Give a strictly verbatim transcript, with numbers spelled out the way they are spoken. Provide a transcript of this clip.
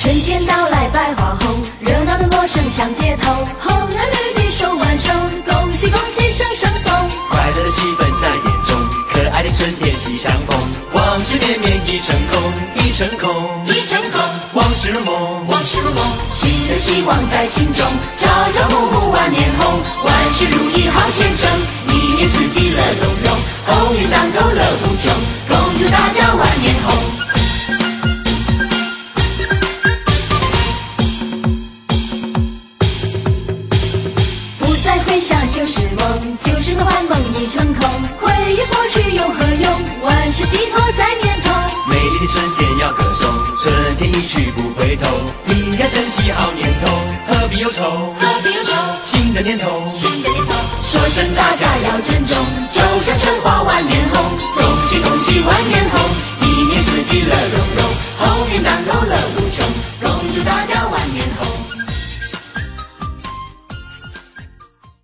春天到来百花红，热闹的锣声响街头，红男绿女手挽手，恭喜恭喜声声送。 快乐的气氛在眼中，可爱的春天喜相逢，往事绵绵已成空，已成空， 已成空， 往事如梦， 往事如梦，新的希望在心中，朝朝暮暮万年红，万事如意好前程，一年四季乐融融，鸿运当头乐无穷，恭祝大家万年红。不再回想旧时梦，旧时的幻梦已成空，回忆过去有何用，万事寄托在年头。 美丽的春天要歌颂，春天一去不回头，应该珍惜好年头，何必忧愁， 何必忧愁， 新的年头， 新的年头，说声大家要珍重，就像春花万年红，恭喜恭喜万年红，一年四季乐融融。